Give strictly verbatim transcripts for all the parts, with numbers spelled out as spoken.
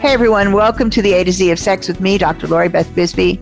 Hey everyone, welcome to the A to Z of Sex with me, Doctor Lori Beth Bisbee.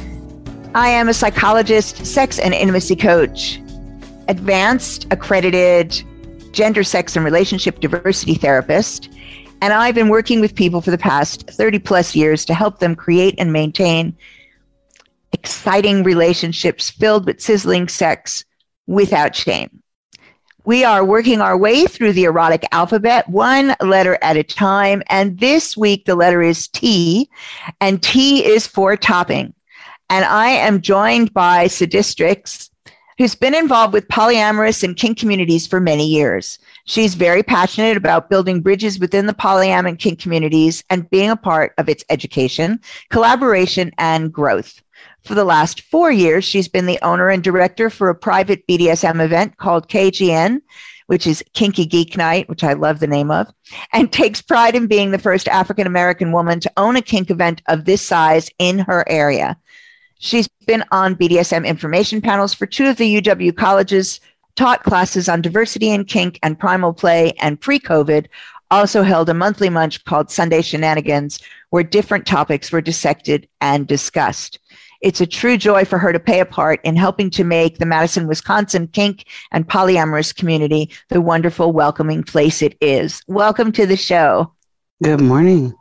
I am a psychologist, sex and intimacy coach, advanced accredited gender, sex, and relationship diversity therapist, and I've been working with people for the past thirty plus years to help them create and maintain exciting relationships filled with sizzling sex without shame. We are working our way through the erotic alphabet, one letter at a time. And this week, the letter is T, and T is for topping. And I am joined by Sadistrix, who's been involved with polyamorous and kink communities for many years. She's very passionate about building bridges within the polyam and kink communities and being a part of its education, collaboration, and growth. For the last four years, she's been the owner and director for a private B D S M event called K G N, which is Kinky Geek Night, which I love the name of, and takes pride in being the first African-American woman to own a kink event of this size in her area. She's been on B D S M information panels for two of the U W colleges, taught classes on diversity in kink and primal play, and pre-COVID also held a monthly munch called Sunday Shenanigans, where different topics were dissected and discussed. It's a true joy for her to play a part in helping to make the Madison, Wisconsin kink and polyamorous community the wonderful, welcoming place it is. Welcome to the show. Good morning.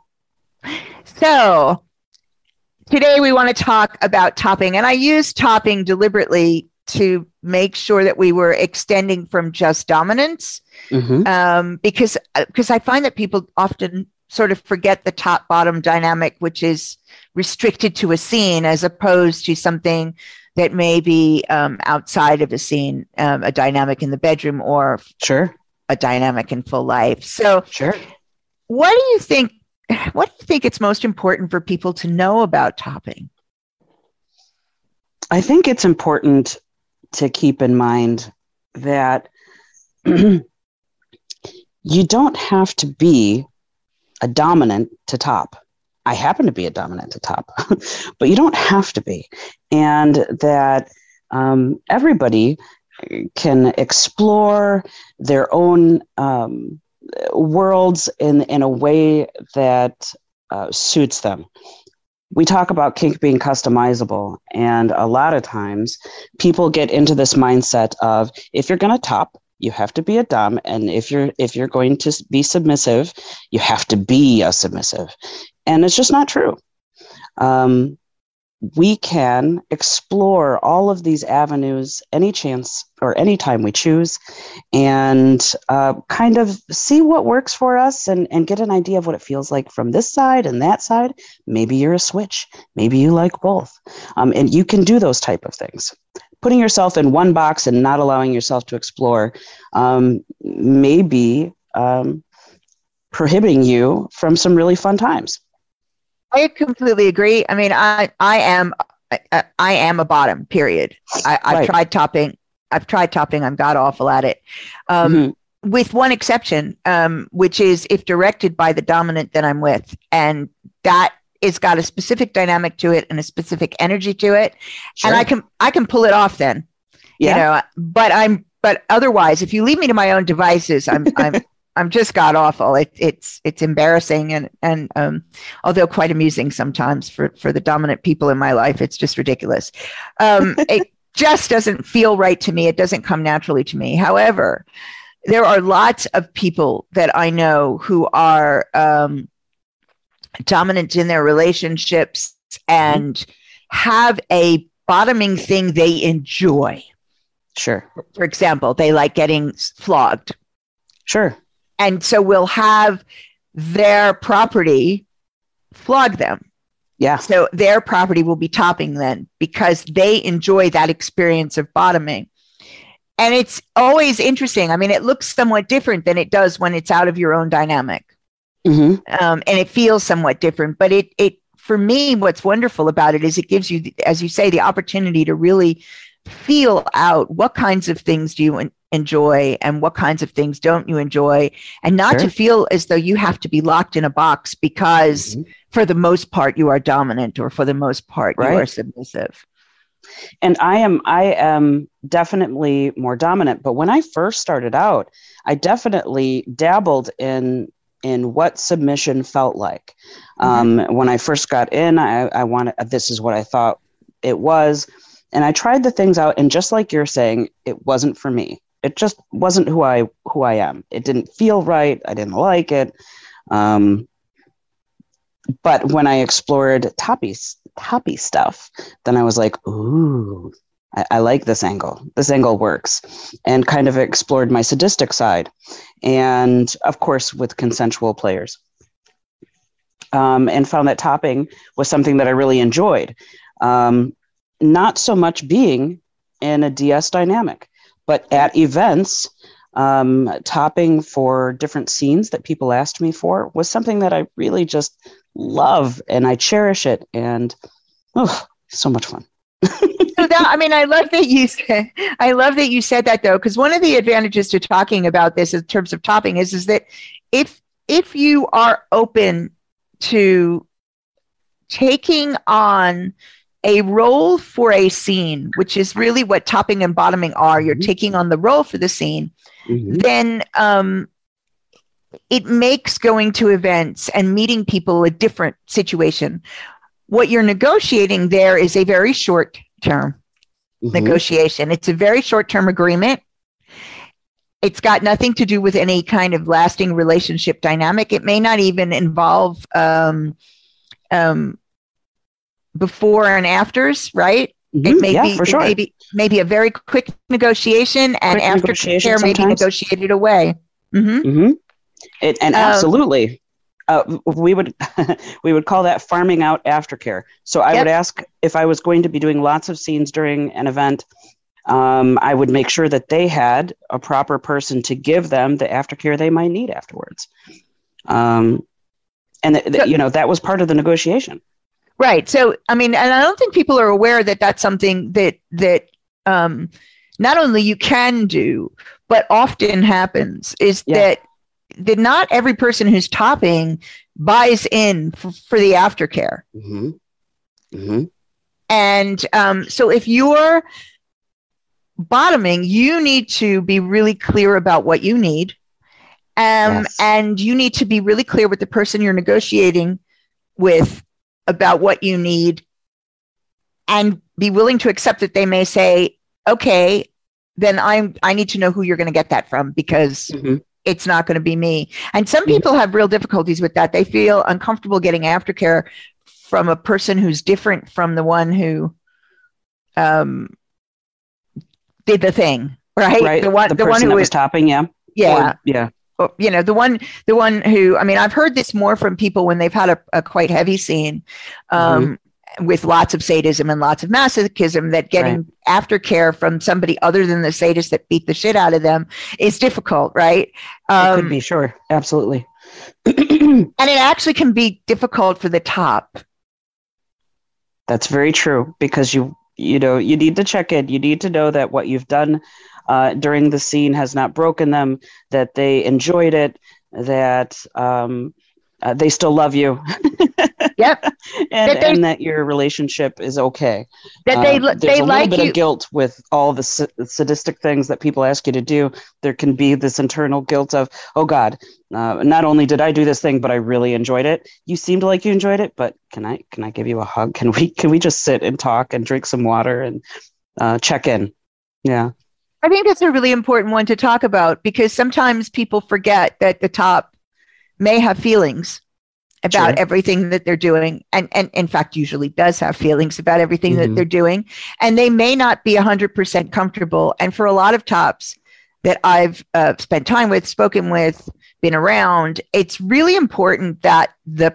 So today we want to talk about topping, and I use topping deliberately to make sure that we were extending from just dominance, mm-hmm. um, because, because I find that people often sort of forget the top-bottom dynamic, which is restricted to a scene as opposed to something that may be um, outside of a scene, um, a dynamic in the bedroom or sure. a dynamic in full life. So sure. what do you think, what do you think it's most important for people to know about topping? I think it's important to keep in mind that you don't have to be a dominant to top. I happen to be a dominant to top, but you don't have to be. And that um, everybody can explore their own um, worlds in, in a way that uh, suits them. We talk about kink being customizable, and a lot of times people get into this mindset of, if you're going to top, you have to be a dom, and if you're if you're going to be submissive, you have to be a submissive, and it's just not true. Um, we can explore all of these avenues any chance or any time we choose, and uh, kind of see what works for us, and and get an idea of what it feels like from this side and that side. Maybe you're a switch. Maybe you like both, um, and you can do those type of things. Putting yourself in one box and not allowing yourself to explore um, may be um, prohibiting you from some really fun times. I completely agree. I mean, I I am I, I am a bottom. Period. I, I've right. tried topping. I've tried topping. I'm god awful at it, um, mm-hmm. with one exception, um, which is if directed by the dominant that I'm with, and that. It's got a specific dynamic to it and a specific energy to it. Sure. And I can, I can pull it off then, yeah. you know, but I'm, but otherwise, if you leave me to my own devices, I'm, I'm, I'm just god awful. It, it's, it's embarrassing. And, and, um, although quite amusing sometimes for, for the dominant people in my life, it's just ridiculous. Um, it just doesn't feel right to me. It doesn't come naturally to me. However, there are lots of people that I know who are, um, dominant in their relationships and have a bottoming thing they enjoy. Sure. For example, they like getting flogged. Sure. And so we'll have their property flog them. Yeah. So their property will be topping then because they enjoy that experience of bottoming. And it's always interesting. I mean, it looks somewhat different than it does when it's out of your own dynamic. Mm-hmm. Um, and it feels somewhat different, but it, it, for me, what's wonderful about it is it gives you, as you say, the opportunity to really feel out what kinds of things do you en- enjoy and what kinds of things don't you enjoy, and not sure. to feel as though you have to be locked in a box because mm-hmm. for the most part you are dominant or for the most part right. you are submissive. And I am, I am definitely more dominant. But when I first started out, I definitely dabbled in in what submission felt like. Mm-hmm. Um, when I first got in, I, I wanted, this is what I thought it was. And I tried the things out. And just like you're saying, it wasn't for me. It just wasn't who I, who I am. It didn't feel right. I didn't like it. Um, but when I explored toppy, toppy stuff, then I was like, ooh, I, I like this angle. This angle works. And kind of explored my sadistic side. And of course, with consensual players. Um, and found that topping was something that I really enjoyed. Um, not so much being in a D S dynamic, but at events, um, topping for different scenes that people asked me for was something that I really just love, and I cherish it. And oh, so much fun. So that, I mean, I love that you said, I love that you said that though, because one of the advantages to talking about this in terms of topping is, is that if, if you are open to taking on a role for a scene, which is really what topping and bottoming are, you're mm-hmm. taking on the role for the scene, mm-hmm. then um, it makes going to events and meeting people a different situation. What you're negotiating there is a very short term mm-hmm. negotiation. It's a very short term agreement. It's got nothing to do with any kind of lasting relationship dynamic. It may not even involve um, um, before and afters, right? Mm-hmm. It may yeah, be for sure. maybe maybe a very quick negotiation, and quick aftercare may be negotiated away. Mm-hmm. Mm-hmm. It, and um, absolutely, uh, we would we would call that farming out aftercare. So I yep. would ask if I was going to be doing lots of scenes during an event. Um, I would make sure that they had a proper person to give them the aftercare they might need afterwards. Um, and, th- th- so, you know, that was part of the negotiation. Right. So, I mean, and I don't think people are aware that that's something that, that um, not only you can do, but often happens is yeah. that, that not every person who's topping buys in f- for the aftercare. Mm-hmm. Mm-hmm. And um, so if you're bottoming, you need to be really clear about what you need. Um, yes. And you need to be really clear with the person you're negotiating with about what you need, and be willing to accept that they may say, okay, then I'm, I need to know who you're going to get that from, because mm-hmm. it's not going to be me. And some mm-hmm. people have real difficulties with that. They feel uncomfortable getting aftercare from a person who's different from the one who, um, did the thing, right? Right. The one, the, the person one who that was, was topping, yeah. Yeah. Or, yeah. Or, you know, the one, the one who, I mean, I've heard this more from people when they've had a, a quite heavy scene um, mm-hmm. with lots of sadism and lots of masochism, that getting right. aftercare from somebody other than the sadist that beat the shit out of them is difficult, right? Um, it could be, sure. Absolutely. And it actually can be difficult for the top. That's very true, because you, you know, you need to check in. You need to know that what you've done uh, during the scene has not broken them, that they enjoyed it, that um, uh, they still love you. Yep. and, that they, and that your relationship is okay. That they, uh, they a like little bit you. of guilt with all the s- sadistic things that people ask you to do. There can be this internal guilt of, oh God, uh, not only did I do this thing, but I really enjoyed it. You seemed like you enjoyed it, but can I, can I give you a hug? Can we, can we just sit and talk and drink some water and uh, check in? Yeah. I think that's a really important one to talk about, because sometimes people forget that the top may have feelings about Sure. everything that they're doing, and, and in fact usually does have feelings about everything Mm-hmm. that they're doing, and they may not be one hundred percent comfortable. And for a lot of tops that I've uh, spent time with, spoken with, been around, it's really important that the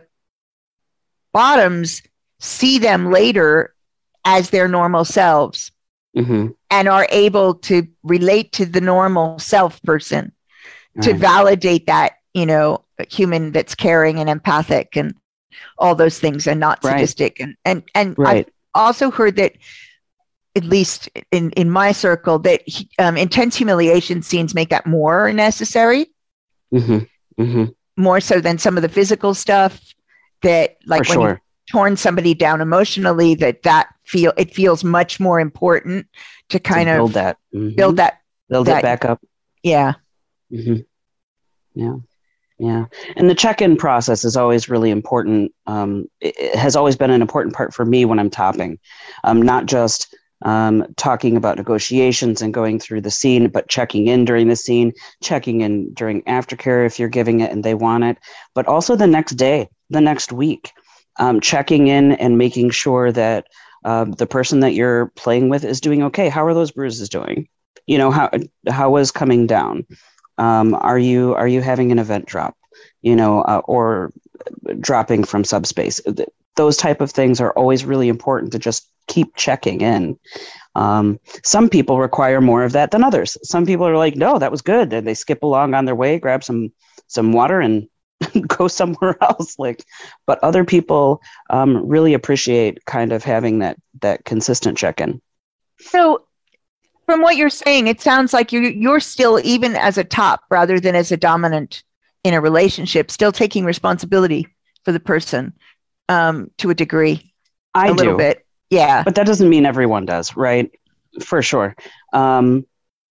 bottoms see them later as their normal selves, mm-hmm. and are able to relate to the normal self person, right. to validate that, you know, human that's caring and empathic and all those things, and not sadistic. Right. And, and, and right. I've also heard that, at least in, in my circle, that um, intense humiliation scenes make that more necessary, mm-hmm. Mm-hmm. more so than some of the physical stuff, that like For when sure. you torn somebody down emotionally, that that feel, it feels much more important to kind to of build that, mm-hmm. build that, build that, it back up. Yeah. Mm-hmm. Yeah. Yeah. And the check-in process is always really important. Um, it, it has always been an important part for me when I'm topping, um, not just um, talking about negotiations and going through the scene, but checking in during the scene, checking in during aftercare if you're giving it and they want it, but also the next day, the next week, um, checking in and making sure that uh, the person that you're playing with is doing okay. How are those bruises doing? You know, how how is coming down? Um, are you are you having an event drop, you know, uh, or dropping from subspace? Those type of things are always really important to just keep checking in. Um, some people require more of that than others. Some people are like, no, that was good. And they skip along on their way, grab some some water and go somewhere else. Like, but other people um, really appreciate kind of having that that consistent check-in. So from what you're saying, it sounds like you're, you're still, even as a top rather than as a dominant in a relationship, still taking responsibility for the person um, to a degree. I a do. little bit. Yeah. But that doesn't mean everyone does, right? For sure. Um,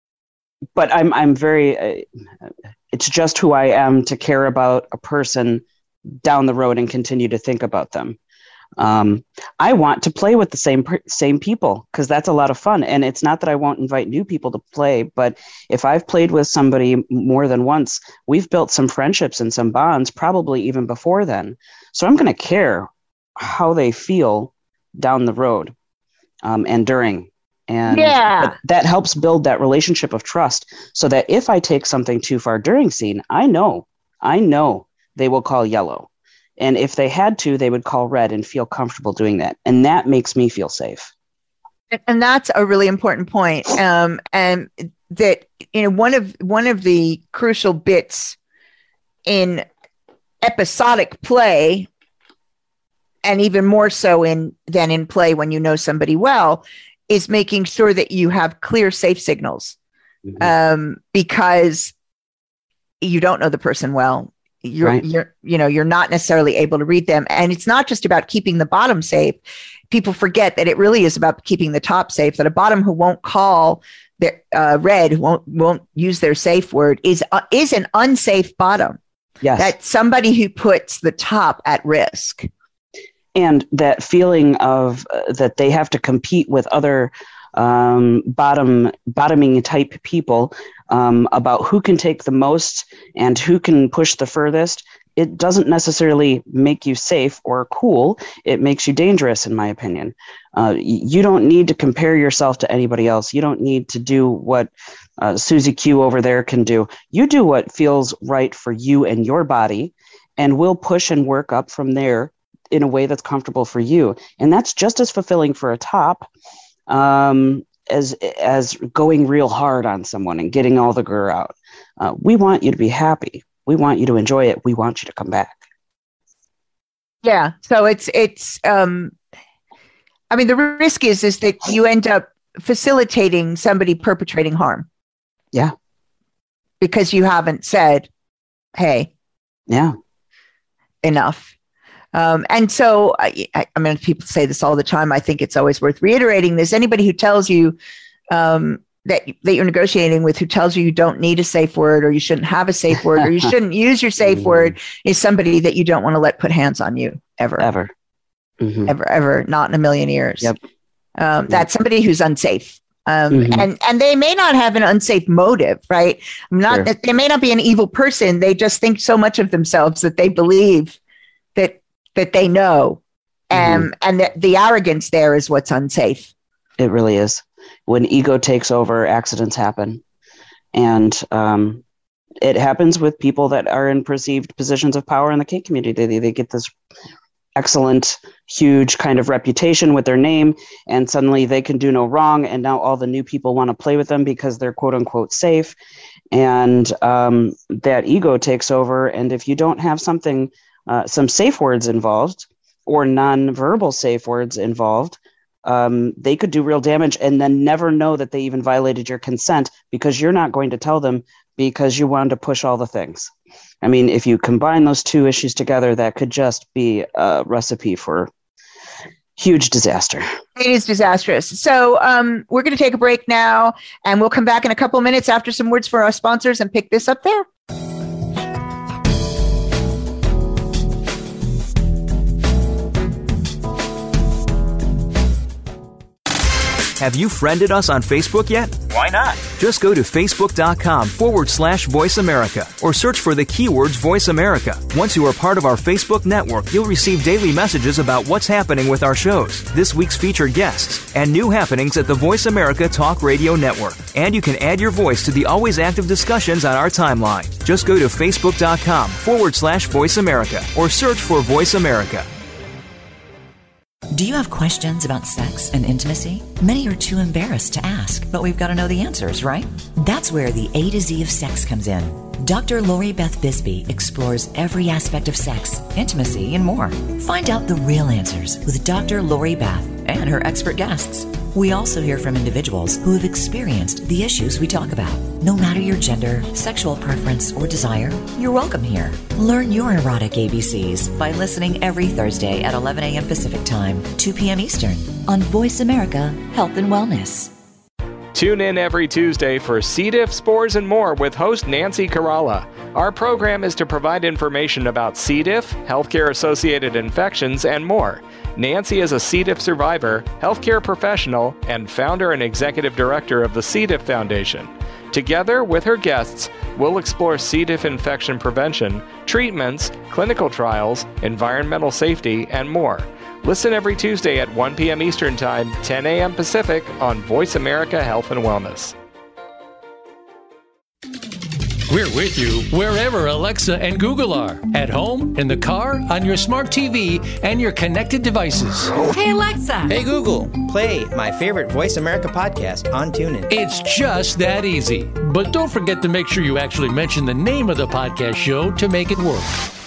but I'm I'm very, uh, it's just who I am to care about a person down the road and continue to think about them. Um, I want to play with the same same people because that's a lot of fun. And it's not that I won't invite new people to play, but if I've played with somebody more than once, we've built some friendships and some bonds, probably even before then. So I'm going to care how they feel down the road um, and during. And yeah. that helps build that relationship of trust so that if I take something too far during scene, I know, I know they will call yellow. And if they had to, they would call red and feel comfortable doing that. And that makes me feel safe. And that's a really important point. Um, and that, you know, one of one of the crucial bits in episodic play, and even more so in than in play when you know somebody well, is making sure that you have clear, safe signals. Mm-hmm. Um, because you don't know the person well. You're, right. you're, you know, you're not necessarily able to read them. And it's not just about keeping the bottom safe. People forget that it really is about keeping the top safe, that a bottom who won't call their uh, red, who won't, won't use their safe word is, uh, is an unsafe bottom. Yes. That's somebody who puts the top at risk. And that feeling of uh, that they have to compete with other um, bottom bottoming type people um, about who can take the most and who can push the furthest. It doesn't necessarily make you safe or cool. It makes you dangerous, in my opinion. Uh, you don't need to compare yourself to anybody else. You don't need to do what uh, Susie Q over there can do. You do what feels right for you and your body, and we'll push and work up from there in a way that's comfortable for you. And that's just as fulfilling for a top um, as as going real hard on someone and getting all the grr out. Uh, we want you to be happy. We want you to enjoy it. We want you to come back. Yeah. So it's, it's, um, I mean, the risk is, is that you end up facilitating somebody perpetrating harm. Yeah. Because you haven't said, hey, yeah, enough. Um, and so, I, I mean, people say this all the time. I think it's always worth reiterating this. Anybody who tells you um, that, that you're negotiating with, who tells you you don't need a safe word, or you shouldn't have a safe word, or you shouldn't use your safe word, is somebody that you don't want to let put hands on you ever, ever, mm-hmm. ever, ever, not in a million years. Yep. Um, yep. That's somebody who's unsafe. Um, mm-hmm. and, and they may not have an unsafe motive, right? Not sure. They may not be an evil person. They just think so much of themselves that they believe that that they know. Um, mm-hmm. And the, the arrogance there is what's unsafe. It really is. When ego takes over, accidents happen. And um, it happens with people that are in perceived positions of power in the kink community. They, they get this excellent, huge kind of reputation with their name, and suddenly they can do no wrong. And now all the new people want to play with them because they're quote unquote safe. And um, that ego takes over. And if you don't have something, uh, some safe words involved or non-verbal safe words involved, um, they could do real damage and then never know that they even violated your consent because you're not going to tell them because you wanted to push all the things. I mean, if you combine those two issues together, that could just be a recipe for huge disaster. It is disastrous. So um, we're going to take a break now, and we'll come back in a couple of minutes after some words for our sponsors and pick this up there. Have you friended us on Facebook yet? Why not? Just go to facebook.com forward slash Voice America or search for the keywords Voice America. Once you are part of our Facebook network, you'll receive daily messages about what's happening with our shows, this week's featured guests, and new happenings at the Voice America Talk Radio Network. And you can add your voice to the always active discussions on our timeline. Just go to facebook.com forward slash Voice America or search for Voice America. Do you have questions about sex and intimacy? Many are too embarrassed to ask, but we've got to know the answers, right? That's where the A to Z of sex comes in. Doctor Lori Beth Bisbee explores every aspect of sex, intimacy, and more. Find out the real answers with Doctor Lori Beth and her expert guests. We also hear from individuals who have experienced the issues we talk about. No matter your gender, sexual preference, or desire, you're welcome here. Learn your erotic A B Cs by listening every Thursday at eleven a.m. Pacific Time, two p.m. Eastern on Voice America Health and Wellness. Tune in every Tuesday for C. diff, spores, and more with host Nancy Caralla. Our program is to provide information about C. diff, healthcare-associated infections, and more. Nancy is a C. diff survivor, healthcare professional, and founder and executive director of the C. diff Foundation. Together with her guests, we'll explore C. diff infection prevention, treatments, clinical trials, environmental safety, and more. Listen every Tuesday at one p.m. Eastern Time, ten a.m. Pacific on Voice America Health and Wellness. We're with you wherever Alexa and Google are. At home, in the car, on your smart T V, and your connected devices. Hey, Alexa. Hey, Google. Play my favorite Voice America podcast on TuneIn. It's just that easy. But don't forget to make sure you actually mention the name of the podcast show to make it work.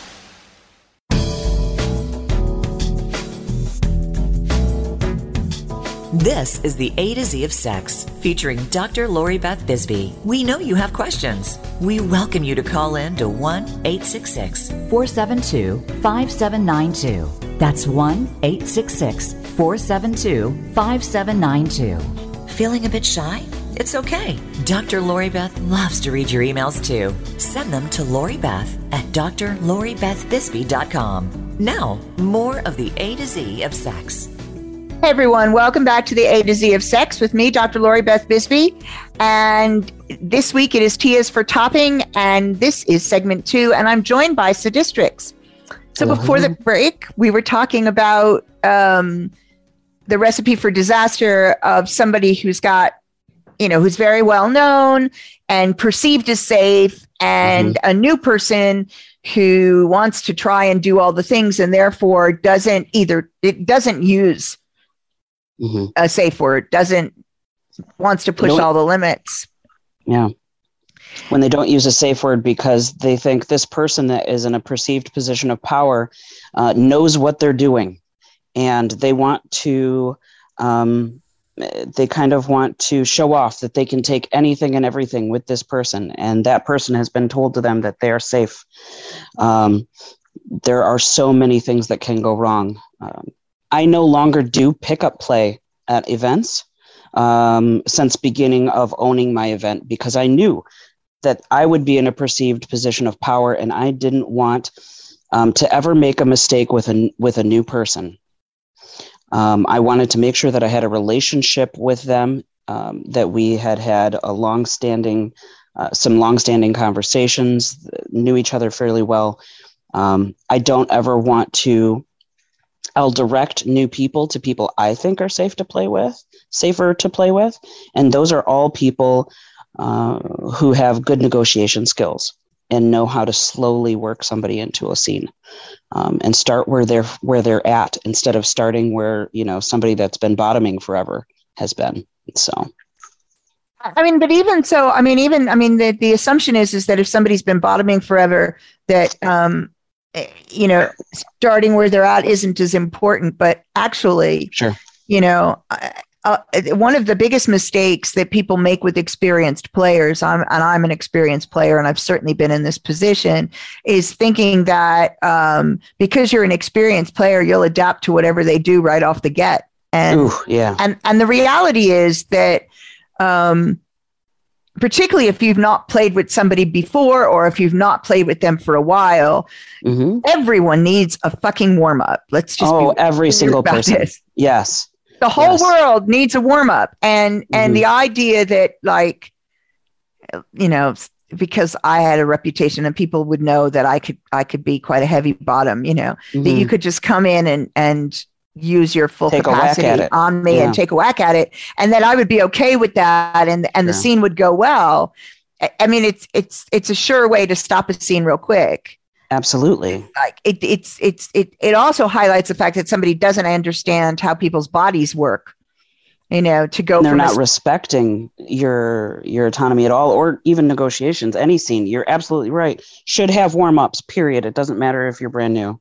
This is the A to Z of Sex, featuring Doctor Lori Beth Bisbee. We know you have questions. We welcome you to call in to one eight six six, four seven two, five seven nine two. That's one eight six six, four seven two, five seven nine two. Feeling a bit shy? It's okay. Doctor Lori Beth loves to read your emails too. Send them to Lori Beth at d r lori beth bisbee dot com. Now, more of the A to Z of Sex. Hey everyone, welcome back to the A to Z of Sex with me, Doctor Lori Beth Bisbee. And this week it is T is for Topping, and this is segment two, and I'm joined by Sadistrix. So uh-huh. Before the break, we were talking about um, the recipe for disaster of somebody who's got, you know, who's very well known and perceived as safe, and mm-hmm. a new person who wants to try and do all the things and therefore doesn't either, it doesn't use Mm-hmm. a safe word, doesn't wants to push all the limits. Yeah. When they don't use a safe word because they think this person that is in a perceived position of power uh, knows what they're doing, and they want to, um, they kind of want to show off that they can take anything and everything with this person, and that person has been told to them that they are safe. Um, there are so many things that can go wrong. Um, I no longer do pickup play at events um, since beginning of owning my event, because I knew that I would be in a perceived position of power, and I didn't want um, to ever make a mistake with a with a new person. Um, I wanted to make sure that I had a relationship with them, um, that we had had a long-standing, uh, some long-standing conversations, knew each other fairly well. Um, I don't ever want to. I'll direct new people to people I think are safe to play with, safer to play with. And those are all people uh, who have good negotiation skills and know how to slowly work somebody into a scene, um, and start where they're where they're at instead of starting where, you know, somebody that's been bottoming forever has been. So. I mean, but even so, I mean, even, I mean, the, the assumption is, is that if somebody's been bottoming forever, that, um, you know, starting where they're at isn't as important, but actually, sure. you know, uh, one of the biggest mistakes that people make with experienced players, I'm, and I'm an experienced player, and I've certainly been in this position, is thinking that um, because you're an experienced player, you'll adapt to whatever they do right off the get. And, Ooh, yeah. and, and the reality is that, um, particularly if you've not played with somebody before, or if you've not played with them for a while, mm-hmm. everyone needs a fucking warm up. Let's just oh, every single person. This. Yes. The whole Yes. world needs a warm up. And, and Mhm. the idea that like, you know, because I had a reputation and people would know that I could, I could be quite a heavy bottom, you know, that you Mhm. could just come in and, and use your full Take a whack capacity at it. on me Yeah. and take a whack at it. And that I would be okay with that. And, and the Sure. scene would go well. I- I mean, it's, it's, it's a sure way to stop a scene real quick. Absolutely. Like it, it's, it's, it, it also highlights the fact that somebody doesn't understand how people's bodies work, you know, to go And they're from a not respecting your your autonomy at all, or even negotiations. Any scene, you're absolutely right, should have warm-ups, period. It doesn't matter if you're brand new.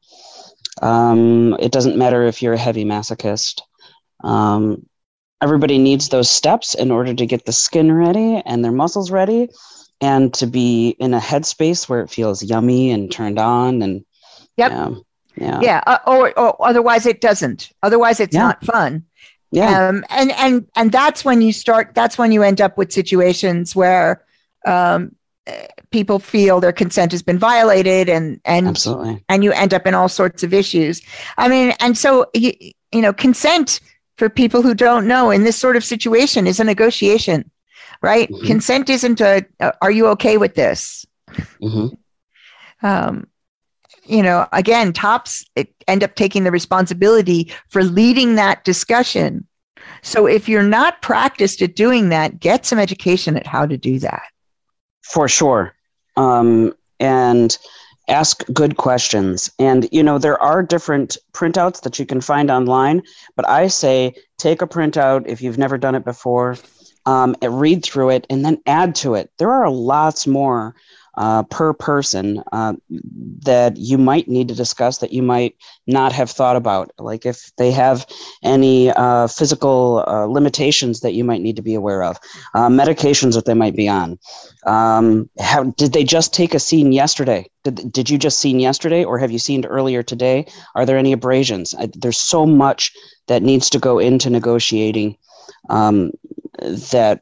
Um, it doesn't matter if you're a heavy masochist. Um, everybody needs those steps in order to get the skin ready and their muscles ready, and to be in a headspace where it feels yummy and turned on. And Yep. yeah, yeah, yeah, uh, or, or otherwise it doesn't. Otherwise it's Yeah. not fun. yeah. Um, and and and that's when you start. That's when you end up with situations where um, eh, people feel their consent has been violated, and and Absolutely. and you end up in all sorts of issues. I mean, and so you, you know, consent, for people who don't know, in this sort of situation is a negotiation, right? Mhm. Consent isn't a, a are you okay with this? Hmm. Um, you know, again, tops end up taking the responsibility for leading that discussion. So if you're not practiced at doing that, get some education at how to do that. For sure. Um, and ask good questions. And, you know, there are different printouts that you can find online, but I say take a printout if you've never done it before, um, and read through it and then add to it. There are lots more uh, per person uh, that you might need to discuss that you might not have thought about. Like if they have any uh, physical uh, limitations that you might need to be aware of, uh, medications that they might be on. Um, how did they just take a scene yesterday? Did, did you just scene yesterday, or have you seen earlier today? Are there any abrasions? I, there's so much that needs to go into negotiating um, that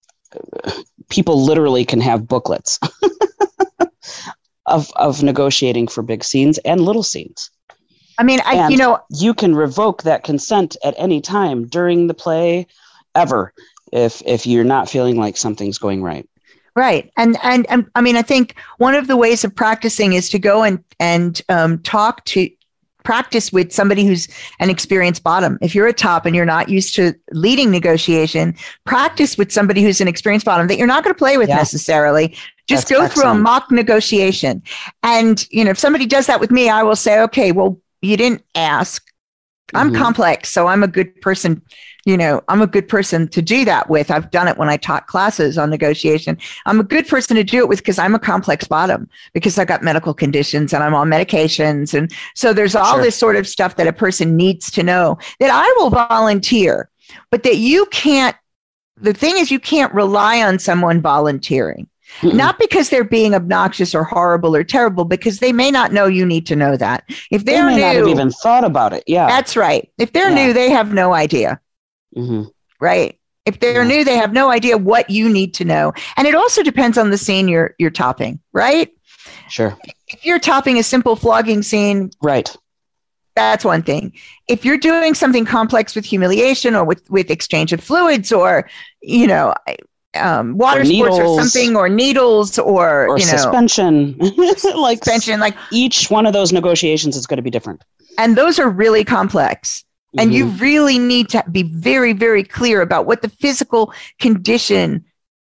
people literally can have booklets of of negotiating for big scenes and little scenes. I mean, I, And you know, you can revoke that consent at any time during the play, ever, if if you're not feeling like something's going right. right. And, and, and I mean, I think one of the ways of practicing is to go and, and um, talk to, practice with somebody who's an experienced bottom. If you're a top and you're not used to leading negotiation, practice with somebody who's an experienced bottom that you're not going to play with Yeah. necessarily. Just That's go through a excellent. mock negotiation. And, you know, if somebody does that with me, I will say, okay, well, you didn't ask. I'm Mhm. complex, so I'm a good person. You know, I'm a good person to do that with. I've done it when I taught classes on negotiation. I'm a good person to do it with because I'm a complex bottom, because I got medical conditions and I'm on medications. And so there's all Sure. this sort of stuff that a person needs to know that I will volunteer, but that you can't, the thing is, you can't rely on someone volunteering. Mm-mm. Not because they're being obnoxious or horrible or terrible, because they may not know you need to know that. If They they're may not have new, even thought about it. Yeah. that's right. If they're Yeah. new, they have no idea, hmm right? If they're Yeah. new, they have no idea what you need to know. And it also depends on the scene you're you're topping, right? Sure. If you're topping a simple flogging scene, Right. that's one thing. If you're doing something complex with humiliation or with, with exchange of fluids, or, you know, um, water Or sports or needles. something, or needles, or, Or you know, suspension. Like suspension, like, each one of those negotiations is going to be different. and those are really complex. And Mhm. you really need to be very, very clear about what the physical condition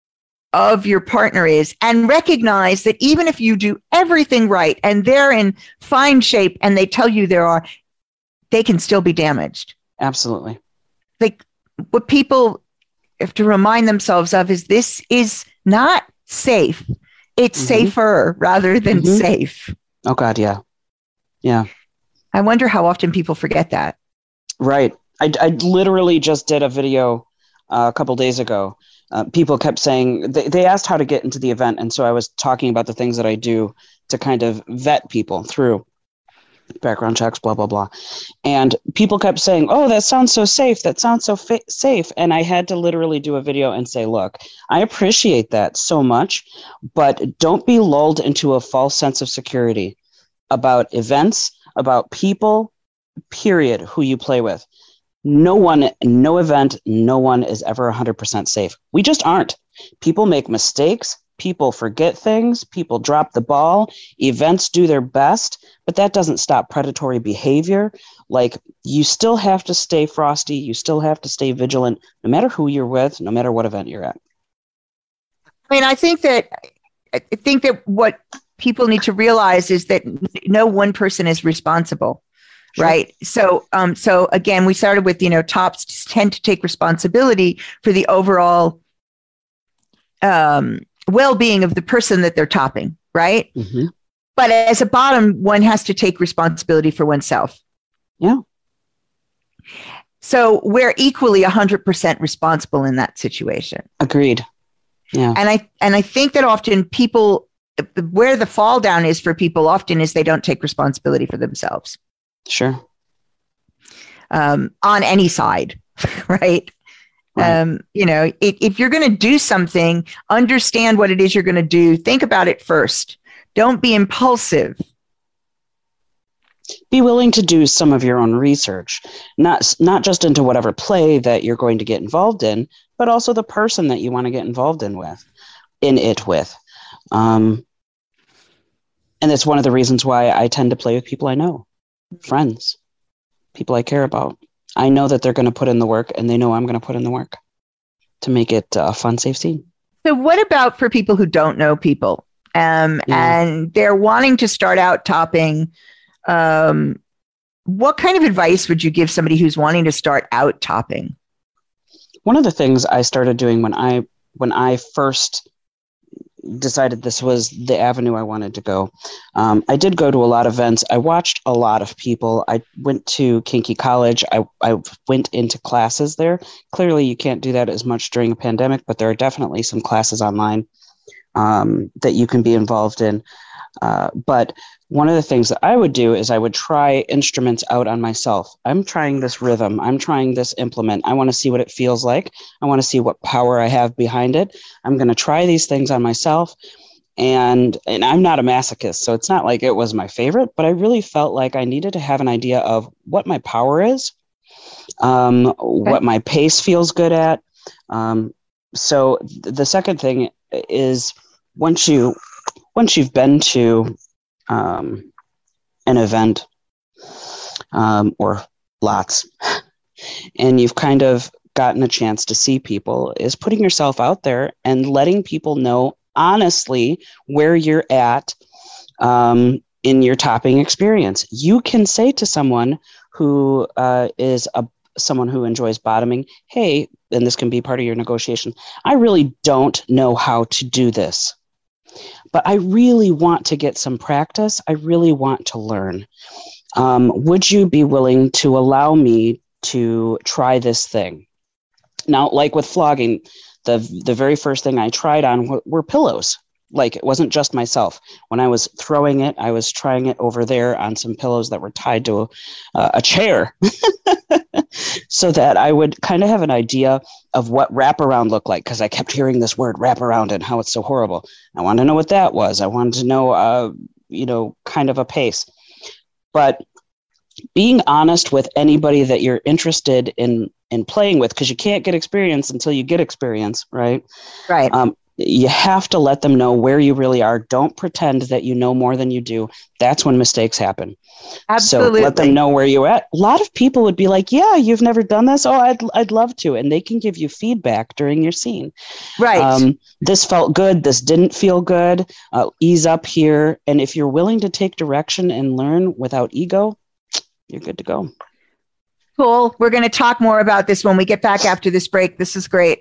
of your partner is, and recognize that even if you do everything right and they're in fine shape and they tell you there are, they can still be damaged. Absolutely. Like, what people have to remind themselves of is this is not safe. It's Mhm. safer rather than Mhm. safe. Oh God. Yeah. Yeah. I wonder how often people forget that. Right. I, I literally just did a video uh, a couple days ago. Uh, people kept saying, they, they asked how to get into the event. And so I was talking about the things that I do to kind of vet people through background checks, blah, blah, blah. And people kept saying, oh, that sounds so safe. That sounds so fa- safe. And I had to literally do a video and say, look, I appreciate that so much, but don't be lulled into a false sense of security about events, about people, period, who you play with. No one, no event, no one is ever one hundred percent safe. We just aren't. People make mistakes. People forget things. People drop the ball. Events do their best, but that doesn't stop predatory behavior. Like, you still have to stay frosty. You still have to stay vigilant, no matter who you're with, no matter what event you're at. I mean, I think that I think that what people need to realize is that no one person is responsible. Sure. Right. So, um, so again, we started with, you know, tops tend to take responsibility for the overall um, well-being of the person that they're topping. Right. Mm-hmm. But as a bottom, one has to take responsibility for oneself. Yeah. So we're equally one hundred percent responsible in that situation. Agreed. Yeah. And I, and I think that often people, where the fall down is for people often is they don't take responsibility for themselves. Sure. Um, on any side, right? Right. Um, you know, if, if you're going to do something, understand what it is you're going to do. Think about it first. Don't be impulsive. Be willing to do some of your own research, not not just into whatever play that you're going to get involved in, but also the person that you want to get involved in with, in it with. Um, and it's one of the reasons why I tend to play with people I know. Friends, people I care about. I know that they're going to put in the work, and they know I'm going to put in the work to make it a fun, safe scene. So what about for people who don't know people um, yeah. and they're wanting to start out topping? Um, what kind of advice would you give somebody who's wanting to start out topping? One of the things I started doing when I when I first decided this was the avenue I wanted to go. Um, I did go to a lot of events. I watched a lot of people. I went to Kinky College. I, I went into classes there. Clearly, you can't do that as much during a pandemic, but there are definitely some classes online um, that you can be involved in. Uh, but one of the things that I would do is I would try instruments out on myself. I'm trying this rhythm. I'm trying this implement. I want to see what it feels like. I want to see what power I have behind it. I'm going to try these things on myself. And, and I'm not a masochist, so it's not like it was my favorite, but I really felt like I needed to have an idea of what my power is, um, okay. what my pace feels good at. Um, so th- the second thing is once you Once you've been to um, an event um, or lots, and you've kind of gotten a chance to see people, is putting yourself out there and letting people know honestly where you're at um, in your topping experience. You can say to someone who uh, is a someone who enjoys bottoming, hey, and this can be part of your negotiation, I really don't know how to do this, but I really want to get some practice. I really want to learn. Um, would you be willing to allow me to try this thing? Now, like with flogging, the the very first thing I tried on were, were pillows. Like, it wasn't just myself. When I was throwing it, I was trying it over there on some pillows that were tied to a, uh, a chair so that I would kind of have an idea of what wraparound looked like, because I kept hearing this word wraparound and how it's so horrible. I wanted to know what that was. I wanted to know, uh, you know, kind of a pace. But being honest with anybody that you're interested in in playing with, because you can't get experience until you get experience, right? Right. Um, you have to let them know where you really are. Don't pretend that you know more than you do. That's when mistakes happen. Absolutely. So let them know where you're at. A lot of people would be like, yeah, you've never done this. Oh, I'd, I'd love to. And they can give you feedback during your scene. Right. Um, this felt good. This didn't feel good. Uh, ease up here. And if you're willing to take direction and learn without ego, you're good to go. Cool. We're going to talk more about this when we get back after this break. This is great.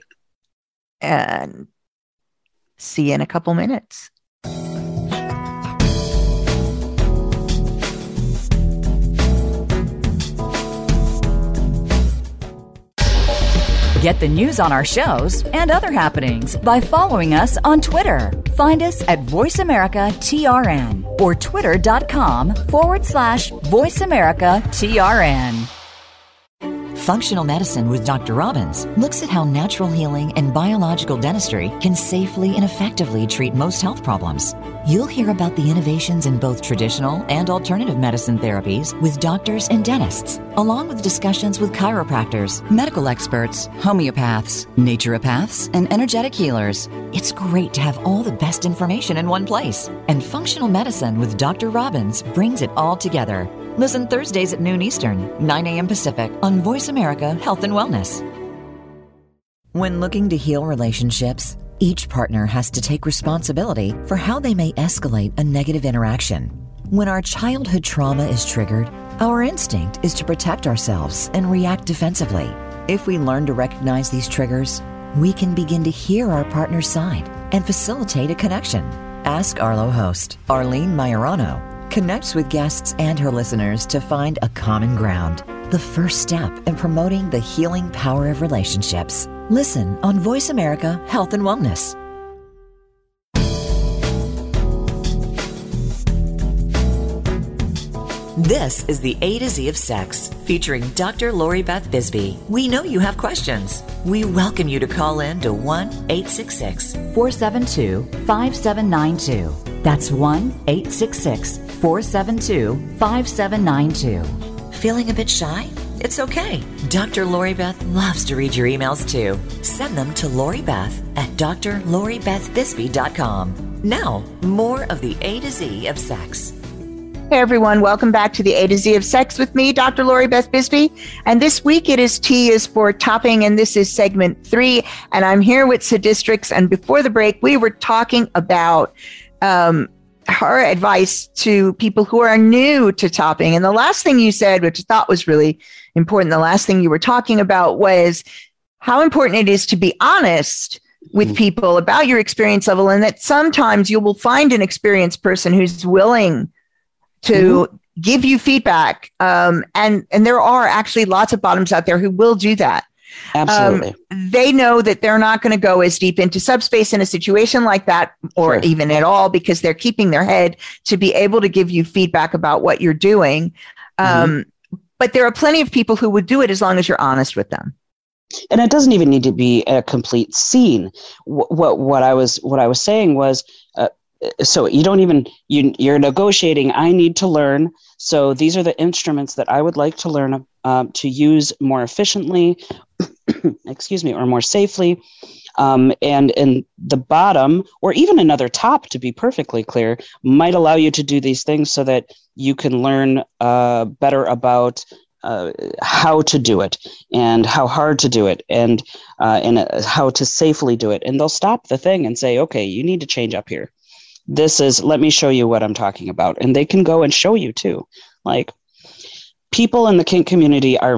And see you in a couple minutes. Get the news on our shows and other happenings by following us on Twitter. Find us at Voice America T R N or twitter.com forward slash Voice America T R N. Functional Medicine with Doctor Robbins looks at how natural healing and biological dentistry can safely and effectively treat most health problems. You'll hear about the innovations in both traditional and alternative medicine therapies with doctors and dentists, along with discussions with chiropractors, medical experts, homeopaths, naturopaths, and energetic healers. It's great to have all the best information in one place. And Functional Medicine with Doctor Robbins brings it all together. Listen Thursdays at noon Eastern, nine a.m. Pacific on Voice America Health and Wellness. When looking to heal relationships, each partner has to take responsibility for how they may escalate a negative interaction. When our childhood trauma is triggered, our instinct is to protect ourselves and react defensively. If we learn to recognize these triggers, we can begin to hear our partner's side and facilitate a connection. Ask Arlo host Arlene Majorano connects with guests and her listeners to find a common ground, the first step in promoting the healing power of relationships. Listen on Voice America Health and Wellness. This is the A to Z of Sex, featuring Doctor Lori Beth Bisbee. We know you have questions. We welcome you to call in to one eight six six, four seven two, five seven nine two. That's one eight six six, four seven two, five seven nine two. Feeling a bit shy? It's okay. Doctor Lori Beth loves to read your emails too. Send them to Lori Beth at d r lori beth bisbee dot com. Now, more of the A to Z of Sex. Hey everyone, welcome back to the A to Z of Sex with me, Doctor Lori Beth Bisbee. And this week it is T is for topping, and this is segment three. And I'm here with Sadistrix. And before the break, we were talking about um, her advice to people who are new to topping. And the last thing you said, which I thought was really important, the last thing you were talking about was how important it is to be honest with mm-hmm. people about your experience level, and that sometimes you will find an experienced person who's willing to mm-hmm. give you feedback. Um, and, and there are actually lots of bottoms out there who will do that. Absolutely. Um, they know that they're not going to go as deep into subspace in a situation like that, or sure. even at all, because they're keeping their head to be able to give you feedback about what you're doing. Um, mm-hmm. But there are plenty of people who would do it as long as you're honest with them. And it doesn't even need to be a complete scene. What what, what I was what I was saying was, uh, so you don't even you you're negotiating. I need to learn. So these are the instruments that I would like to learn um, to use more efficiently, excuse me, or more safely. Um, and and the bottom, or even another top, to be perfectly clear, might allow you to do these things so that you can learn uh, better about uh, how to do it and how hard to do it, and uh, and uh, how to safely do it. And they'll stop the thing and say, okay, you need to change up here. This is, let me show you what I'm talking about. And they can go and show you too. Like, people in the kink community are,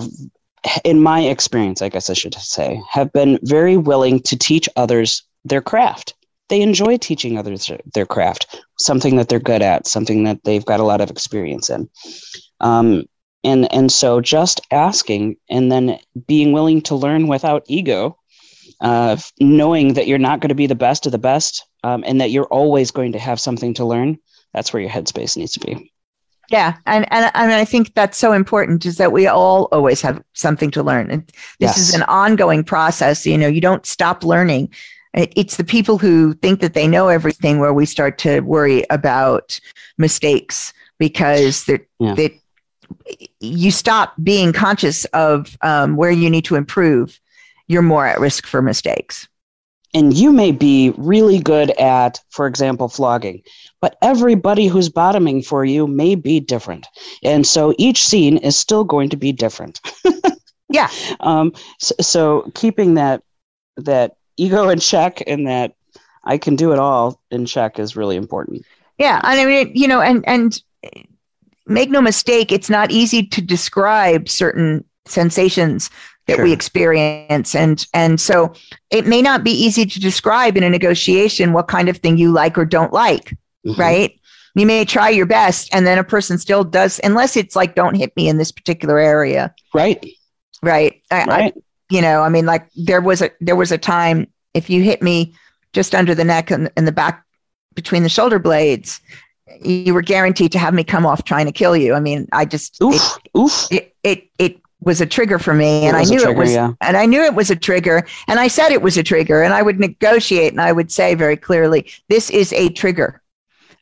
in my experience, I guess I should say, have been very willing to teach others their craft. They enjoy teaching others their craft, something that they're good at, something that they've got a lot of experience in. Um, and, and so just asking and then being willing to learn without ego, uh, knowing that you're not going to be the best of the best, um, and that you're always going to have something to learn, that's where your headspace needs to be. Yeah. And, and, and I think that's so important, is that we all always have something to learn. And this yes. is an ongoing process. You know, you don't stop learning. It's the people who think that they know everything where we start to worry about mistakes, because that yeah. that you stop being conscious of um, where you need to improve. You're more at risk for mistakes. And you may be really good at, for example, flogging, but everybody who's bottoming for you may be different. And so each scene is still going to be different. yeah. Um, so, so keeping that, that ego in check, and that I can do it all in check, is really important. Yeah. I mean, you know, and, and make no mistake, it's not easy to describe certain sensations that sure. we experience. And, and so it may not be easy to describe in a negotiation what kind of thing you like or don't like, mm-hmm. right? You may try your best, and then a person still does, unless it's like, don't hit me in this particular area. Right. Right. I, right. I, you know, I mean, like there was a, there was a time, if you hit me just under the neck and in the back between the shoulder blades, you were guaranteed to have me come off trying to kill you. I mean, I just, oof, it, oof. It, it, it was a trigger for me, and I knew trigger, it was, yeah. and I knew it was a trigger, and I said it was a trigger, and I would negotiate, and I would say very clearly, this is a trigger.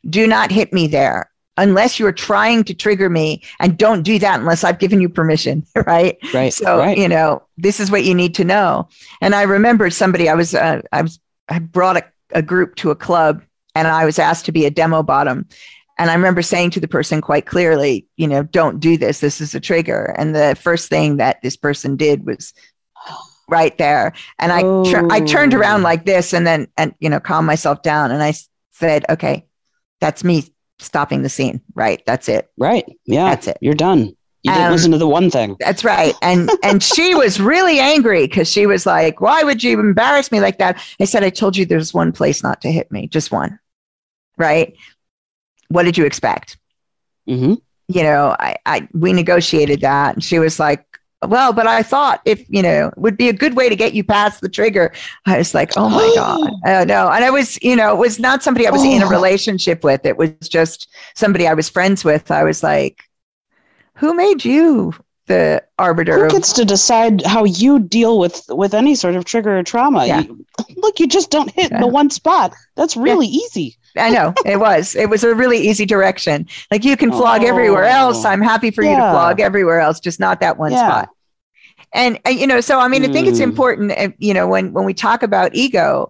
Do not hit me there unless you're trying to trigger me, and don't do that unless I've given you permission. Right. Right. So, right. you know, this is what you need to know. And I remember somebody, I was, uh, I was, I brought a, a group to a club, and I was asked to be a demo bottom. And I remember saying to the person quite clearly, you know, don't do this. This is a trigger. And the first thing that this person did was right there. And I, oh. tur- I turned around like this, and then, and, you know, calmed myself down. And I said, okay, that's me stopping the scene. Right. That's it. Right. Yeah. That's it. You're done. You didn't Um, listen to the one thing. That's right. And and she was really angry because she was like, why would you embarrass me like that? I said, I told you there's one place not to hit me, just one. Right. What did you expect? Mm-hmm. You know, I, I we negotiated that. And she was like, well, but I thought if, you know, it would be a good way to get you past the trigger. I was like, oh my God. Uh, no. And I was, you know, it was not somebody I was oh. in a relationship with. It was just somebody I was friends with. I was like, who made you the arbiter? Who of- gets to decide how you deal with, with any sort of trigger or trauma? Yeah. You, look, you just don't hit Yeah. the one spot. That's really yeah. easy. I know it was. It was a really easy direction. Like, you can flog oh. everywhere else. I'm happy for yeah. you to flog everywhere else, just not that one yeah. spot. And, uh, you know, so, I mean, I think it's Mm. important, uh, you know, when, when we talk about ego,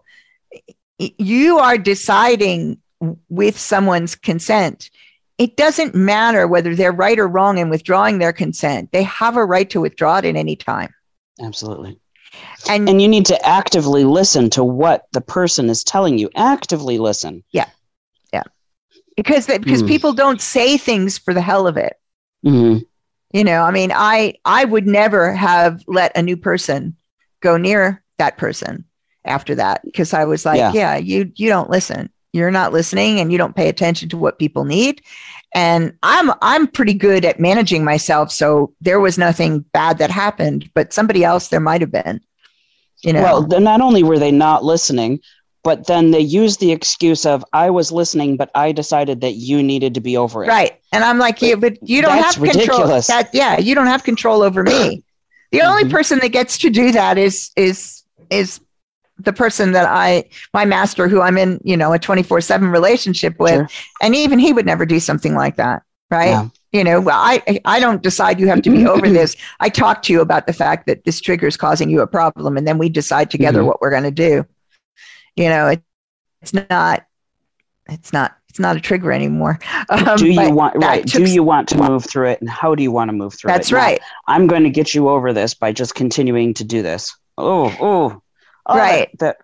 y- you are deciding with someone's consent. It doesn't matter whether they're right or wrong in withdrawing their consent. They have a right to withdraw it at any time. Absolutely. And, And you need to actively listen to what the person is telling you. Actively listen. yeah, yeah. Because, they, because Mm. people don't say things for the hell of it. Mm-hmm. You know, I mean, I, I would never have let a new person go near that person after that, because I was like, Yeah. yeah, you, you don't listen. You're not listening, and you don't pay attention to what people need. And I'm, I'm pretty good at managing myself. So there was nothing bad that happened, but somebody else, there might've been, you know. Well, then not only were they not listening, but then they used the excuse of, I was listening, but I decided that you needed to be over it. Right. And I'm like, yeah, but you don't That's have control. ridiculous. That, yeah, you don't have control over me. The only Mhm. person that gets to do that is is is the person that I, my master, who I'm in, you know, a twenty-four seven relationship with. Sure. And even he would never do something like that. Right. Yeah. You know, well, I, I don't decide you have to be over this. I talk to you about the fact that this trigger is causing you a problem, and then we decide together Mhm. what we're going to do. You know, it, it's not, it's not, it's not a trigger anymore. Um, do you but want that right? took- Do you want to move through it, and how do you want to move through That's it? Not, right. I'm going to get you over this by just continuing to do this. Oh, oh, oh Right. That,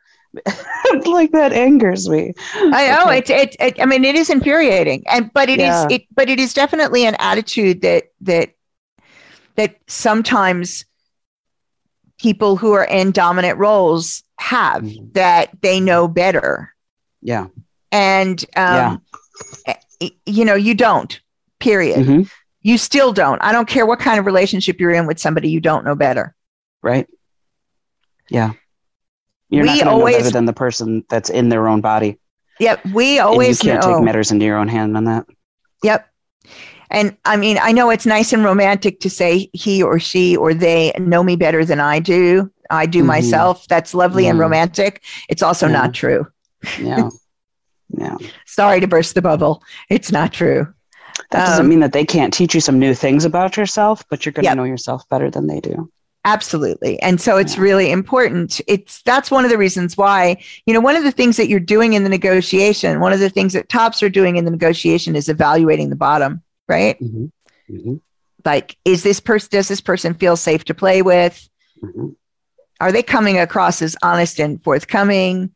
like that angers me. I know Okay. it, it, it. I mean, it is infuriating, and but it Yeah. is it. But it is definitely an attitude that that that sometimes people who are in dominant roles have, Mhm. that they know better, Yeah. and um, y- you know, you don't. Period. Mhm. You still don't. I don't care what kind of relationship you're in with somebody, you don't know better. Right. Yeah. You're We not going to know always- better than the person that's in their own body. Yep, we And you always can't know. take matters into your own hand on that. Yep. And I mean, I know it's nice and romantic to say he or she or they know me better than I do. I do Mhm. myself. That's lovely and Yeah. romantic. It's also Yeah. not true. Yeah. Yeah. Sorry to burst the bubble. It's not true. That doesn't Um, mean that they can't teach you some new things about yourself, but you're going to Yep. know yourself better than they do. Absolutely. And so it's Yeah. really important. It's that's one of the reasons why, you know, one of the things that you're doing in the negotiation, one of the things that tops are doing in the negotiation is evaluating the bottom, right? Mm-hmm. Mm-hmm. Like, is this person, does this person feel safe to play with? Mm-hmm. Are they coming across as honest and forthcoming?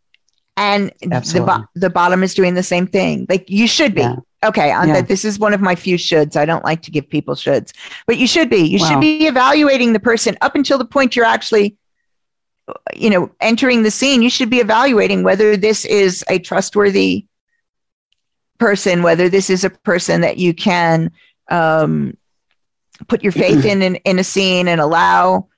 And the, Absolutely. bo- the bottom is doing the same thing. Like, you should be. Yeah. Okay, on Yeah. that, this is one of my few shoulds. I don't like to give people shoulds, but you should be. You Wow. should be evaluating the person up until the point you're actually, you know, entering the scene. You should be evaluating whether this is a trustworthy person, whether this is a person that you can um, put your faith in, in in a scene and allow.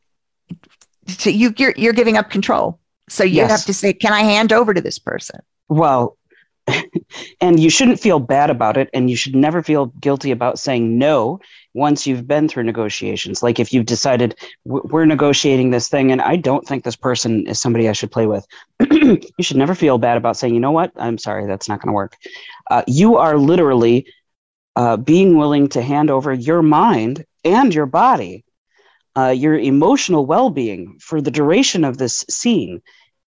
So you you're you're giving up control. So you Yes. have to say, can I hand over to this person? Well, And you shouldn't feel bad about it, and you should never feel guilty about saying no once you've been through negotiations. Like if you've decided we're negotiating this thing and I don't think this person is somebody I should play with, you should never feel bad about saying, you know what, I'm sorry, that's not going to work. Uh, you are literally uh, being willing to hand over your mind and your body, uh, your emotional well-being for the duration of this scene.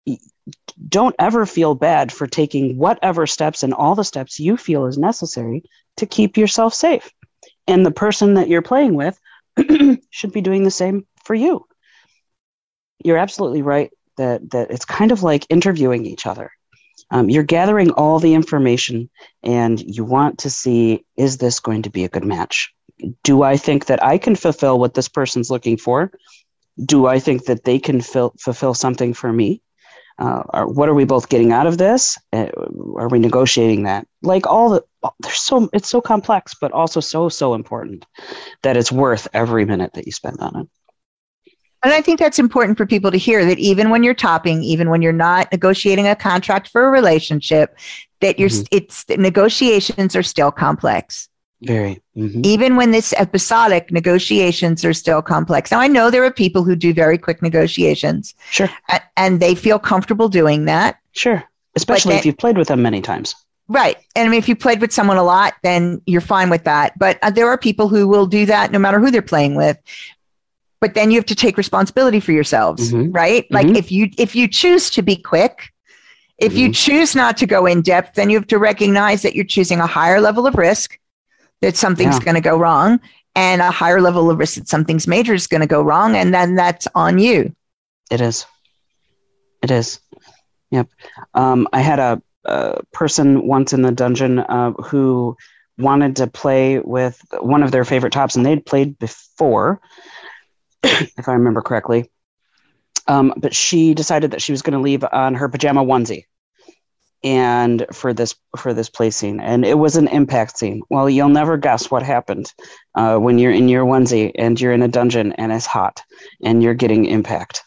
Don't ever feel bad for taking whatever steps and all the steps you feel is necessary to keep yourself safe. And the person that you're playing with should be doing the same for you. You're absolutely right that, that it's kind of like interviewing each other. Um, you're gathering all the information and you want to see, is this going to be a good match? Do I think that I can fulfill what this person's looking for? Do I think that they can fil- fulfill something for me? Uh, are, what are we both getting out of this? Uh, are we negotiating that? Like all the, there's so, it's so complex, but also so, so important that it's worth every minute that you spend on it. And I think that's important for people to hear, that even when you're topping, even when you're not negotiating a contract for a relationship, that you're, mm-hmm. it's negotiations are still complex. Very. Mm-hmm. Even when this episodic, negotiations are still complex. Now, I know there are people who do very quick negotiations. Sure. And, and they feel comfortable doing that. Sure. Especially then, if you've played with them many times. Right. And I mean, if you played with someone a lot, then you're fine with that. But uh, there are people who will do that no matter who they're playing with. But then you have to take responsibility for yourselves, mm-hmm. right? Like mm-hmm. if you if you choose to be quick, if mm-hmm. you choose not to go in depth, then you have to recognize that you're choosing a higher level of risk, that something's yeah. going to go wrong, and a higher level of risk that something's major is going to go wrong. And then that's on you. It is. It is. Yep. Um, I had a, a person once in the dungeon uh, who wanted to play with one of their favorite tops, and they'd played before, if I remember correctly. Um, but she decided that she was going to leave on her pajama onesie. And for this for this play scene, and it was an impact scene. Well, you'll never guess what happened uh, when you're in your onesie and you're in a dungeon and it's hot and you're getting impact.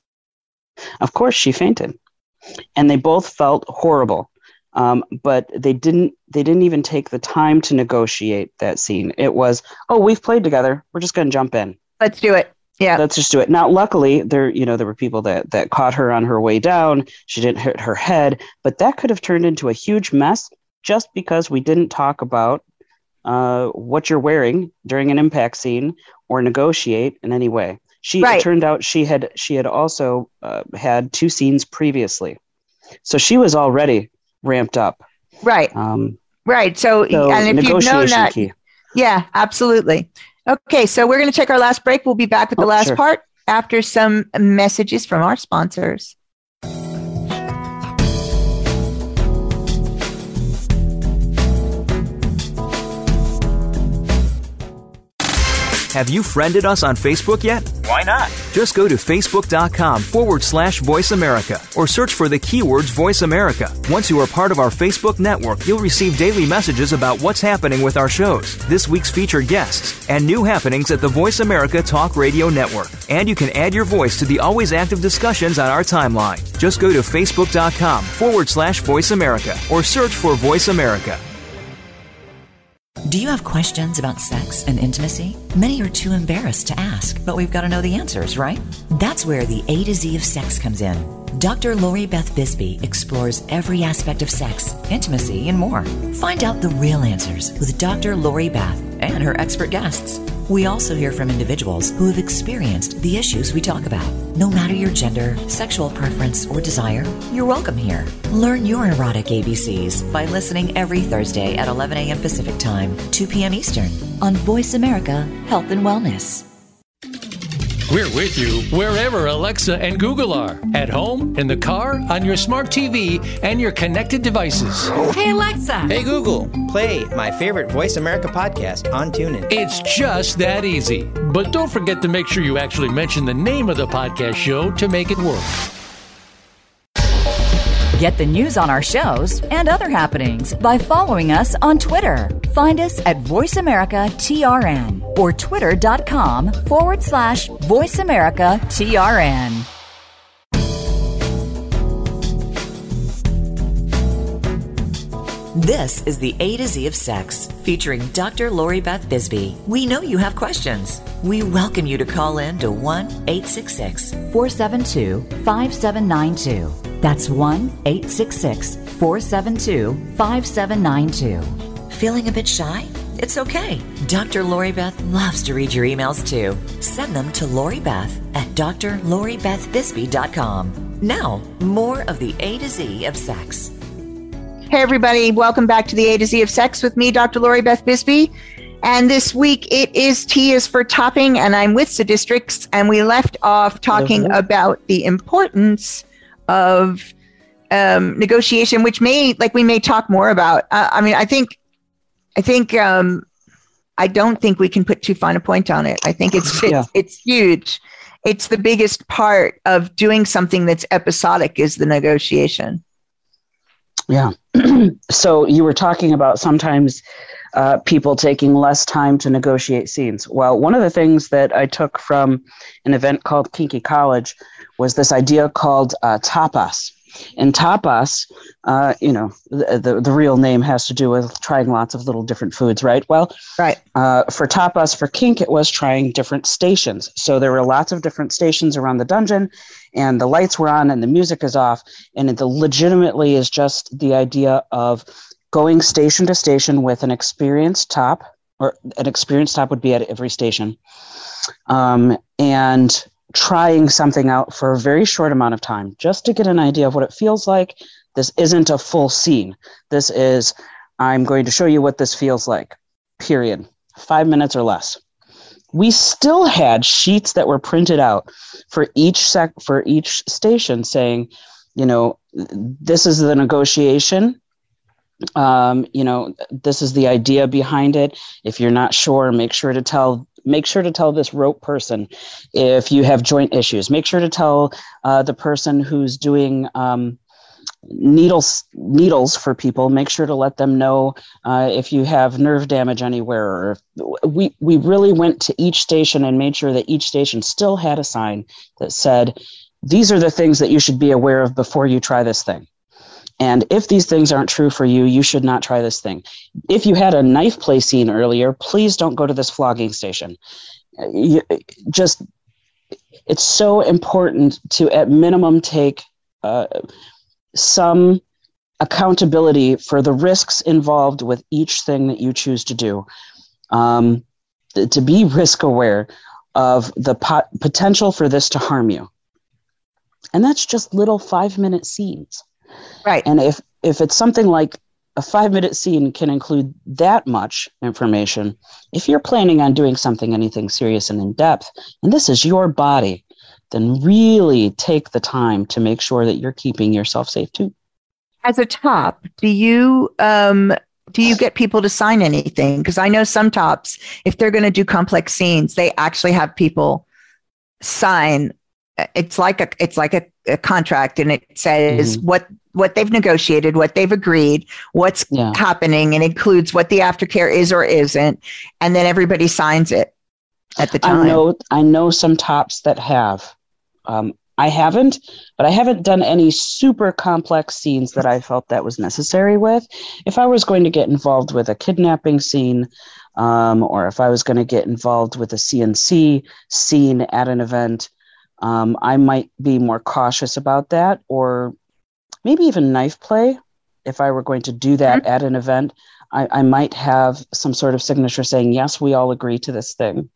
Of course, she fainted, and they both felt horrible. Um, but they didn't they didn't even take the time to negotiate that scene. It was, oh, we've played together. We're just going to jump in. Let's do it. Yeah, let's just do it. Now, luckily, there you know there were people that that caught her on her way down. She didn't hit her head, but that could have turned into a huge mess just because we didn't talk about uh, what you're wearing during an impact scene or negotiate in any way. She right. It turned out she had she had also uh, had two scenes previously, so she was already ramped up. Right. Um, right. So, so and if you've known that, key. Yeah, absolutely. Okay, so we're going to take our last break. We'll be back with the oh, last sure. part after some messages from our sponsors. Have you friended us on Facebook yet? Why not? Just go to facebook.com forward slash Voice America or search for the keywords Voice America. Once you are part of our Facebook network, you'll receive daily messages about what's happening with our shows, this week's featured guests, and new happenings at the Voice America Talk Radio Network. And you can add your voice to the always active discussions on our timeline. Just go to facebook.com forward slash Voice America or search for Voice America. Do you have questions about sex and intimacy? Many are too embarrassed to ask, but we've got to know the answers, right? That's where the A to Z of sex comes in. Doctor Lori Beth Bisbee explores every aspect of sex, intimacy, and more. Find out the real answers with Doctor Lori Beth and her expert guests. We also hear from individuals who have experienced the issues we talk about. No matter your gender, sexual preference, or desire, you're welcome here. Learn your erotic A B Cs by listening every Thursday at eleven a.m. Pacific Time, two p.m. Eastern on Voice America Health and Wellness. We're with you wherever Alexa and Google are. At home, in the car, on your smart T V, and your connected devices. Hey, Alexa. Hey, Google. Play my favorite Voice America podcast on TuneIn. It's just that easy. But don't forget to make sure you actually mention the name of the podcast show to make it work. Get the news on our shows and other happenings by following us on Twitter. Find us at Voice America T R N or twitter.com forward slash Voice America T R N. This is the A to Z of Sex, featuring Doctor Lori Beth Bisbee. We know you have questions. We welcome you to call in to one eight six six, four seven two, five seven nine two. That's one eight six six, four seven two, five seven nine two. Feeling a bit shy? It's okay. Doctor Lori Beth loves to read your emails too. Send them to Lori Beth at d r lori beth bisbee dot com. Now, more of the A to Z of Sex. Hey, everybody. Welcome back to the A to Z of Sex with me, Doctor Lori Beth Bisbee. And this week it is T is for topping, and I'm with Sadistrix, and we left off talking mm-hmm. about the importance of um, negotiation, which may, like we may talk more about. Uh, I mean, I think, I think, um, I don't think we can put too fine a point on it. I think it's, it's, yeah. it's huge. It's the biggest part of doing something that's episodic is the negotiation. Yeah. So you were talking about sometimes uh, people taking less time to negotiate scenes. Well, one of the things that I took from an event called Kinky College was this idea called uh, tapas. And tapas, uh, you know, the, the the real name has to do with trying lots of little different foods, right? Well, right. Uh, for tapas, for kink, it was trying different stations. So there were lots of different stations around the dungeon, and the lights were on and the music is off. And it legitimately is just the idea of going station to station with an experienced top, or an experienced top would be at every station, um, and trying something out for a very short amount of time, just to get an idea of what it feels like. This isn't a full scene. This is, I'm going to show you what this feels like, period. Five minutes or less. We still had sheets that were printed out for each sec for each station saying, you know, this is the negotiation. Um, you know, this is the idea behind it. If you're not sure, make sure to tell Make sure to tell this rope person. If you have joint issues, make sure to tell uh, the person who's doing um, needles needles for people. Make sure to let them know uh, if you have nerve damage anywhere. Or if, we we really went to each station and made sure that each station still had a sign that said, "These are the things that you should be aware of before you try this thing. And if these things aren't true for you, you should not try this thing. If you had a knife play scene earlier, please don't go to this flogging station." You, just, it's so important to, at minimum, take uh, some accountability for the risks involved with each thing that you choose to do. Um, to be risk aware of the pot- potential for this to harm you. And that's just little five-minute scenes. Right. And if, if it's something like a five minute scene can include that much information, if you're planning on doing something, anything serious and in depth, and this is your body, then really take the time to make sure that you're keeping yourself safe too. As a top, do you, um, do you get people to sign anything? Because I know some tops, if they're going to do complex scenes, they actually have people sign. It's like a, it's like a, a contract, and it says mm-hmm. what, what they've negotiated, what they've agreed, what's yeah. happening, and includes what the aftercare is or isn't. And then everybody signs it at the time. I know, I know some tops that have, um, I haven't, but I haven't done any super complex scenes that I felt that was necessary with. If I was going to get involved with a kidnapping scene, um, or if I was going to get involved with a C N C scene at an event, Um, I might be more cautious about that, or maybe even knife play. If I were going to do that mm-hmm. at an event, I, I might have some sort of signature saying, yes, we all agree to this thing.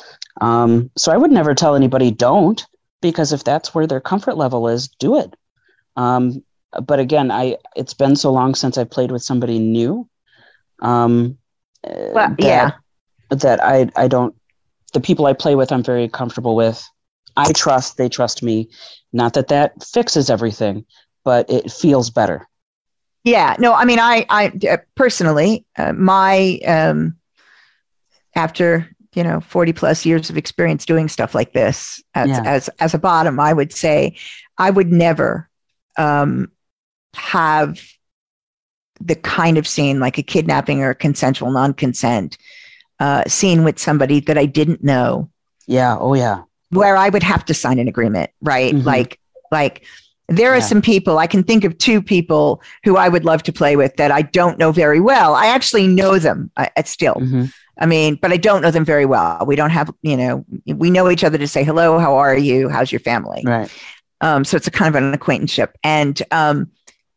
Um, so I would never tell anybody don't, because if that's where their comfort level is, do it. Um, but again, I it's been so long since I played with somebody new. Um, well, that, yeah. That I, I don't, the people I play with, I'm very comfortable with. I trust, they trust me. Not that that fixes everything, but it feels better. Yeah, no, I mean, I, I uh, personally, uh, my, um, after, you know, forty plus years of experience doing stuff like this, as, yeah. as, as a bottom, I would say I would never um, have the kind of scene like a kidnapping or a consensual non-consent uh, scene with somebody that I didn't know. Yeah. Oh, yeah. Where I would have to sign an agreement, right? Mm-hmm. Like, like There are Yeah. some people, I can think of two people who I would love to play with that I don't know very well. I actually know them uh, still. Mm-hmm. I mean, but I don't know them very well. We don't have, you know, we know each other to say, hello, how are you? How's your family? Right. Um, so it's a kind of an acquaintanceship. And um,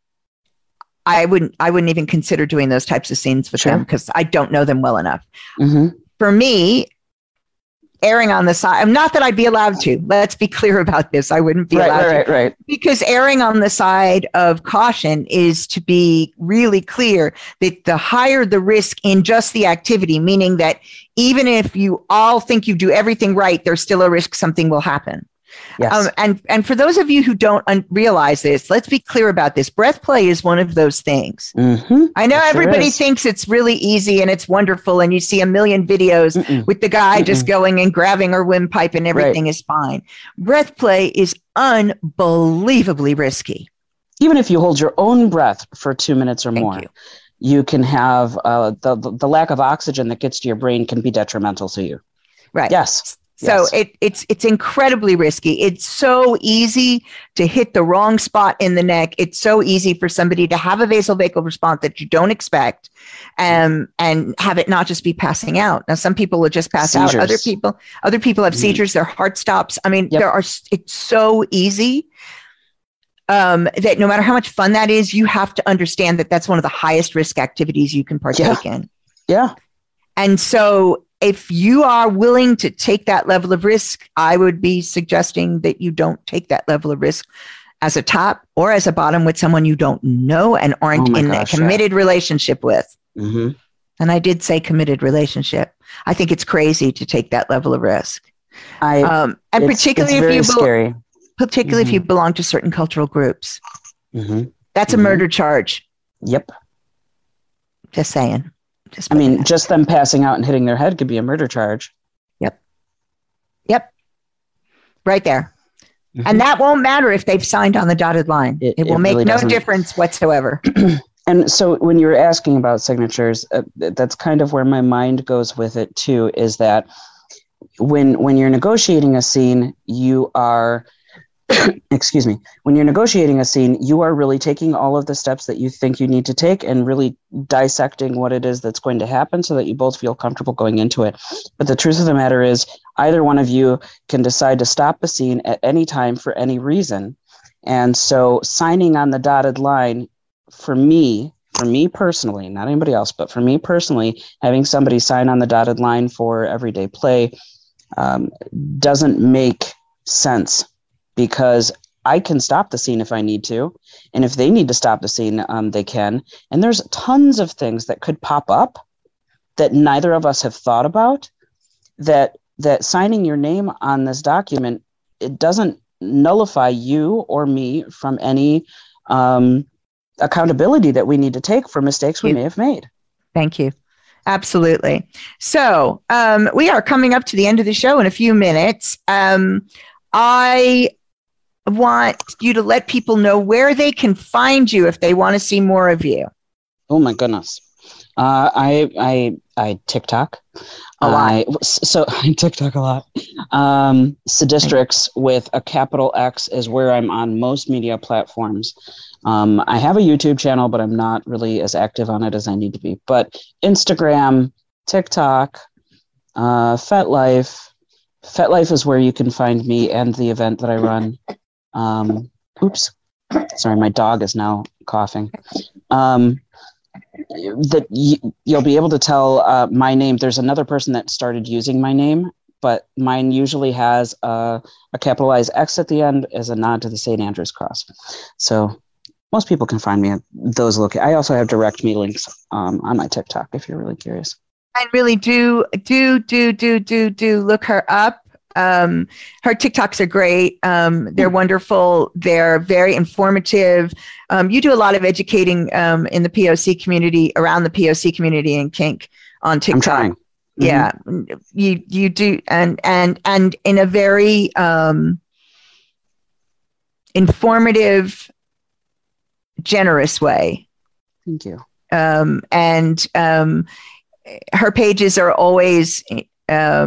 I wouldn't, I wouldn't even consider doing those types of scenes with Sure. them because I don't know them well enough. Mm-hmm. For me, erring on the side, not that I'd be allowed to, let's be clear about this. I wouldn't be Right, allowed right, to. right, right. Because erring on the side of caution is to be really clear that the higher the risk in just the activity, meaning that even if you all think you do everything right, there's still a risk something will happen. Yes. Um, and, and for those of you who don't un- realize this, let's be clear about this. Breath play is one of those things. Mm-hmm. I know It sure everybody is. thinks it's really easy and it's wonderful, and you see a million videos Mm-mm. with the guy Mm-mm. just going and grabbing her windpipe and everything is fine. Breath play is unbelievably risky. Even if you hold your own breath for two minutes or Thank more, you. you can have uh, the, the the lack of oxygen that gets to your brain can be detrimental to you. Right. Yes. So Yes. it, it's it's incredibly risky. It's so easy to hit the wrong spot in the neck. It's so easy for somebody to have a vasovagal response that you don't expect, um, and have it not just be passing out. Now, some people will just pass out. Seizures. Other people, other people have Mhm. seizures. Their heart stops. I mean, Yep. there are. It's so easy um, that no matter how much fun that is, you have to understand that that's one of the highest risk activities you can partake in. Yeah. And so if you are willing to take that level of risk, I would be suggesting that you don't take that level of risk as a top or as a bottom with someone you don't know and aren't Oh my in gosh, a committed relationship with. Mm-hmm. And I did say committed relationship. I think it's crazy to take that level of risk. I Um, and it's, particularly it's if very you, bel- scary. particularly Mhm. if you belong to certain cultural groups, Mm-hmm. that's a Mhm. murder charge. Yep. Just saying. Just I mean, putting just them passing out and hitting their head could be a murder charge. that- yep. Right there. Mhm. And that won't matter if they've signed on the dotted line. It- It, will it make really no doesn't. difference whatsoever. And so when you were asking about signatures, uh, that's kind of where my mind goes with it too, is that when when you're negotiating a scene, you are excuse me, when you're negotiating a scene, you are really taking all of the steps that you think you need to take and really dissecting what it is that's going to happen so that you both feel comfortable going into it. But the truth of the matter is either one of you can decide to stop the scene at any time for any reason. And so signing on the dotted line, for me, for me personally, not anybody else, but for me personally, having somebody sign on the dotted line for everyday play um, doesn't make sense, because I can stop the scene if I need to. And if they need to stop the scene, um, they can. And there's tons of things that could pop up that neither of us have thought about, that that signing your name on this document, it doesn't nullify you or me from any um, accountability that we need to take for mistakes we You- may have made. Thank you. Absolutely. So um, we are coming up to the end of the show in a few minutes. Um, I want you to let people know where they can find you if they want to see more of you. Oh my goodness. Uh, I I I TikTok A lot. I, so I TikTok a lot. Um, Sadistrix with a capital X is where I'm on most media platforms. Um, I have a YouTube channel, but I'm not really as active on it as I need to be. But Instagram, TikTok, uh, FetLife. FetLife is where you can find me and the event that I run. Um, oops, sorry, my dog is now coughing. Um, that y- you'll be able to tell uh, my name. There's another person that started using my name, but mine usually has a, a capitalized X at the end as a nod to the Saint Andrew's cross. So most people can find me at those locations. I also have direct me links um, on my TikTok if you're really curious. And really do, do, do, do, do, do look her up. Um, her TikToks are great. Um, they're wonderful. They're very informative. Um, you do a lot of educating um, in the P O C community, around the P O C community and kink on TikTok. I'm trying. Mm-hmm. Yeah, you you do, and and and in a very um, informative, generous way. Thank you. Um, and um, her pages are always um,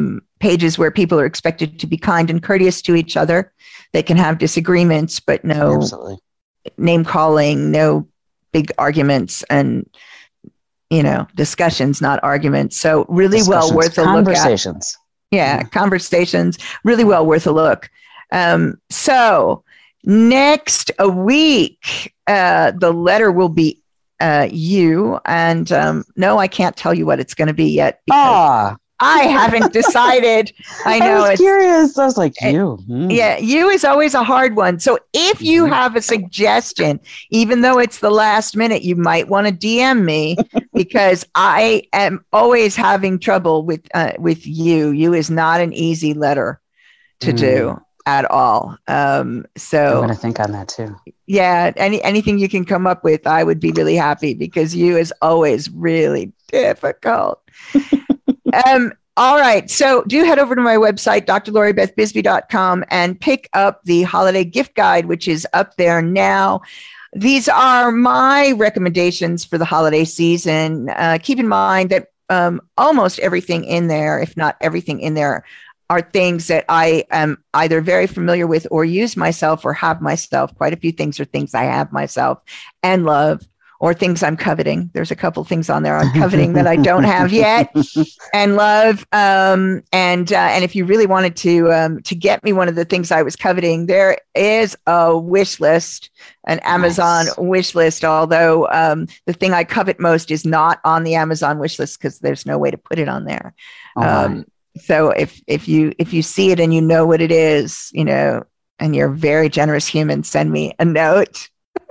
pages where people are expected to be kind and courteous to each other. They can have disagreements, but no Absolutely. name calling, no big arguments, and you know, discussions, not arguments. So really well worth a look at. Conversations. Yeah, yeah, conversations. Really well worth a look. Um, so next a week, uh, the letter will be uh, you. And um, no, I can't tell you what it's going to be yet. Ah. I haven't decided. I know. I was it's, curious. I was like, you. Mm. Yeah, you is always a hard one. So if you have a suggestion, even though it's the last minute, you might want to D M me because I am always having trouble with uh, with you. You is not an easy letter to mm. do at all. Um, so I'm going to think on that too. Yeah, any anything you can come up with, I would be really happy because you is always really difficult. Um, all right. So do head over to my website, D R Lori Beth Bisbee dot com, and pick up the holiday gift guide, which is up there now. These are my recommendations for the holiday season. Uh, keep in mind that um, almost everything in there, if not everything in there, are things that I am either very familiar with or use myself or have myself. Quite a few things are things I have myself and love. Or things I'm coveting. There's a couple things on there I'm coveting that I don't have yet, and love. Um, and uh, and if you really wanted to um, to get me one of the things I was coveting, there is a wish list, an Amazon nice. wish list. Although um, the thing I covet most is not on the Amazon wish list because there's no way to put it on there. Oh, um, so if if you if you see it and you know what it is, you know, and you're a very generous human, send me a note.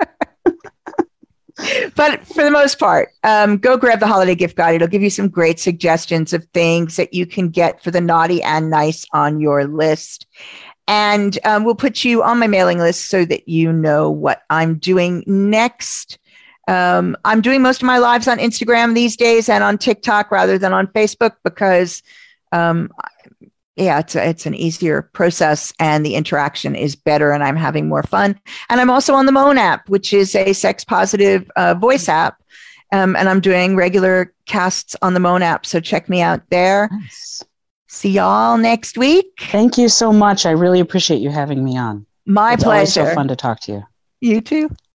But for the most part, um, go grab the holiday gift guide. It'll give you some great suggestions of things that you can get for the naughty and nice on your list. And um, we'll put you on my mailing list so that you know what I'm doing next. Um, I'm doing most of my lives on Instagram these days and on TikTok rather than on Facebook because um, yeah, it's a, it's an easier process and the interaction is better and I'm having more fun. And I'm also on the Moan app, which is a sex positive uh, voice app. Um, and I'm doing regular casts on the Moan app. So check me out there. Nice. See y'all next week. Thank you so much. I really appreciate you having me on. My it's pleasure. It's always so fun to talk to you. You too.